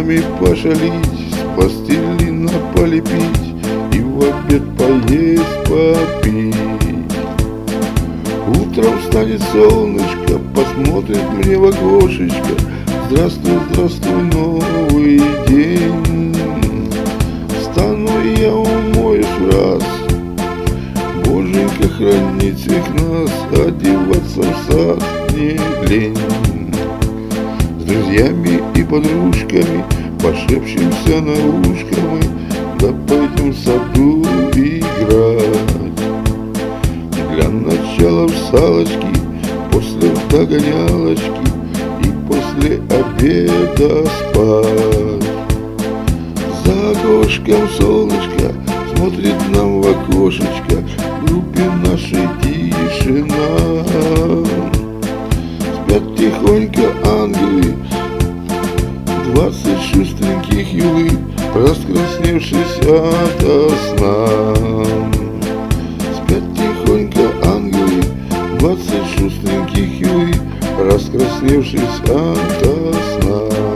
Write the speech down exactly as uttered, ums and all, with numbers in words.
друзьями пошалить, с пластилина полепить и в обед поесть, попить. Утром встанет солнышко, посмотрит мне в окошечко: здравствуй, здравствуй, новый день. Встану и я умоюсь в раз, Боженька хранит всех нас, одеваться в сад не лень. С друзьями и подружками пошепчемся на ушко мы, да пойдем в саду играть. Для начала в салочки, после в догонялочки и после обеда спать. За окошком солнышко смотрит нам в окошечко, в группе нашей тишина. Спят тихонько ангелы, двадцать шустреньких юлы, раскрасневшись ото сна. Спят тихонько ангелы, двадцать шустреньких юлы, раскрасневшись ото сна.